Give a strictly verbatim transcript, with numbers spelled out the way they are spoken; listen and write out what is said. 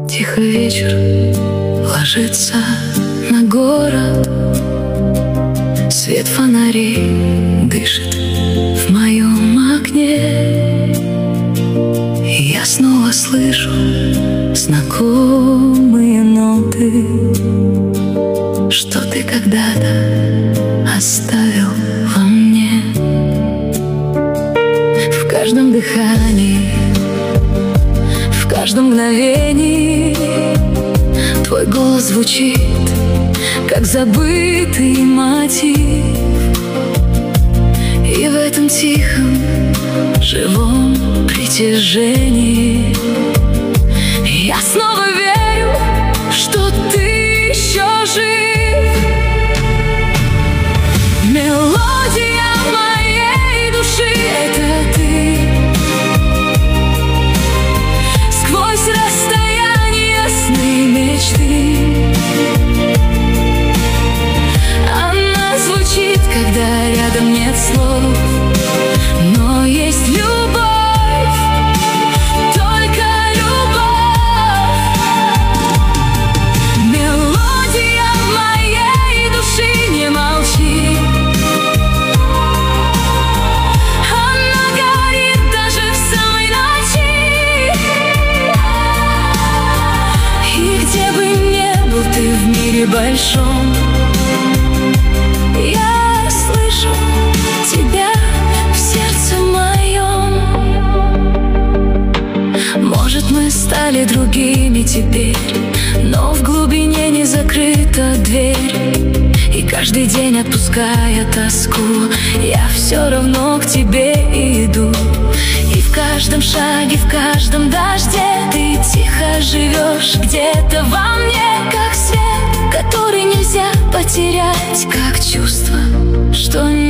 Тихо вечер ложится на город, свет фонарей дышит в моем окне, и я снова слышу знакомые ноты, что ты когда-то оставил во мне. В каждом дыхании, в каждом мгновении твой голос звучит, как забытый мотив. И в этом тихом, живом притяжении я снова верю, что ты еще жив. Мелодия моей души — это ты. Сквозь расстояние сны, мечты она звучит, когда рядом нет слов, но есть любовь. Большом я слышу тебя в сердце моем. Может, мы стали другими теперь, но в глубине не закрыта дверь. И каждый день, отпуская тоску, я все равно к тебе иду. И в каждом шаге, в каждом дожде ты тихо живешь где-то во мне, как свет, который нельзя потерять, как чувство, что